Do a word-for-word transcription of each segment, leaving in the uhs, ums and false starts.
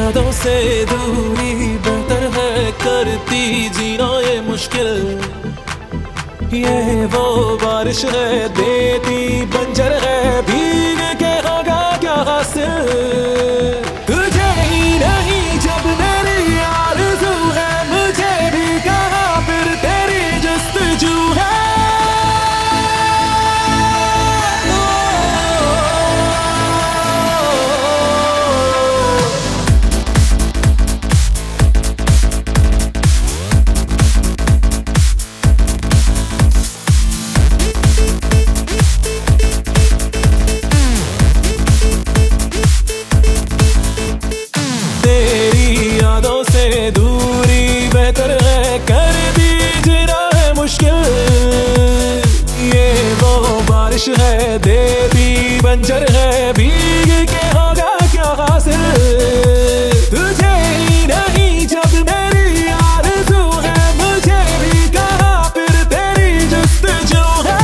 यादों से दूरी बेहतर है, करती जीना ये मुश्किल। ये वो बारिश है देती बंजर है, भीग के होगा क्या हासिल। तुझे ही नहीं जब मेरी आरज़ू है, मुझे भी कहाँ फिर तेरी जस्तजू है। दूरी बेहतर है, कर दी जीना है मुश्किल। ये वो बारिश है देती बंजर है, भीग के होगा क्या हासिल। तुझे ही नहीं जब मेरी आरज़ू है, मुझे भी कहाँ फिर तेरी जस्तजू है।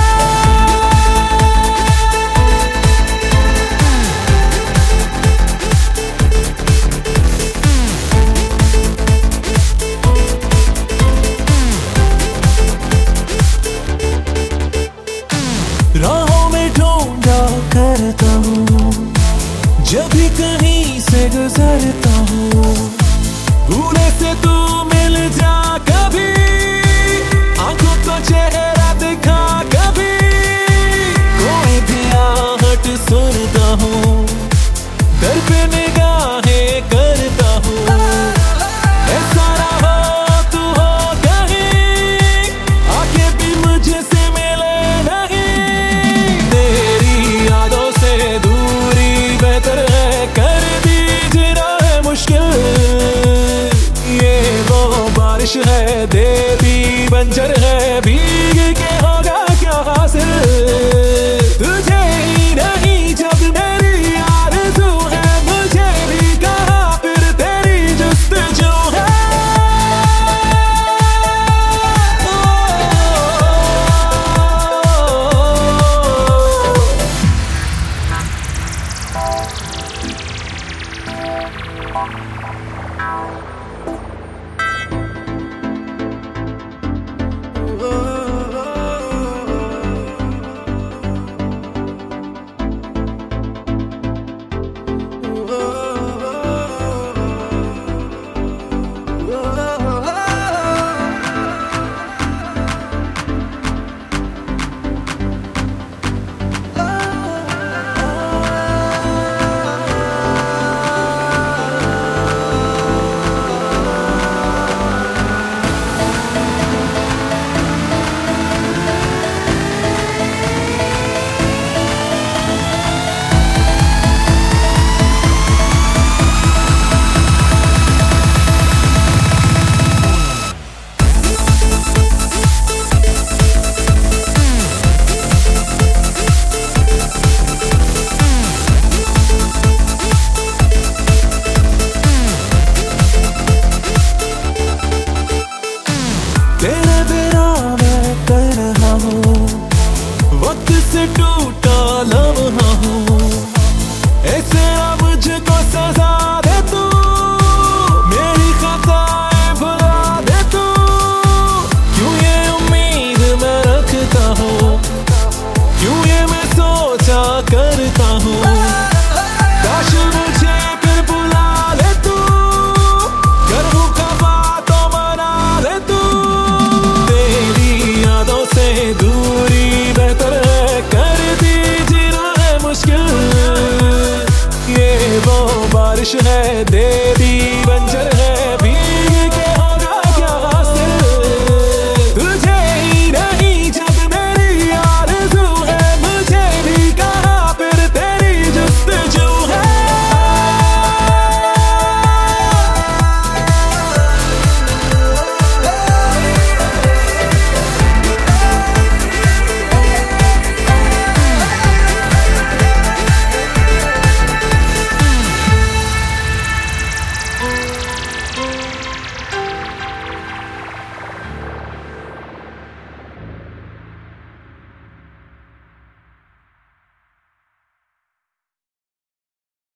राहों में ढूंढा करता हूँ, जब भी कहीं से गुजरता हूँ। भूले से तू मिल जा कभी, आंखों को चेहरा दिखा कभी। कोई भी आहट सुनता हूँ, दर पे निगाहें करता हूँ। ऐसा रहा तू हो कहीं, आके भी मुझसे मिले नहीं। तेरी यादों से दूरी बेहतर है, कर दी जीना है मुश्किल। ये वो बारिश है देती बंजर है, भीग के होगा क्या हासिल। तुझे ही नहीं जब मेरी आरज़ू है, मुझे भी कहाँ फिर तेरी जस्तजू है। तेरे बिना मैं कर रहा हूँ, वक्त से टूटा लम्हा हूँ। ऐसे ना मुझको सजा दे तू, मेरी खताएं भुला दे तू। क्यों ये उम्मीद मैं रखता हूँ, क्यों ये मैं सोचा करता हूँ। काश मुझे फिर बुला ले तू, कर हूँ खफा तो मना ले तू। यादों से दूरी बेहतर है, कर दी जीना है मुश्किल। ये वो बारिश है देती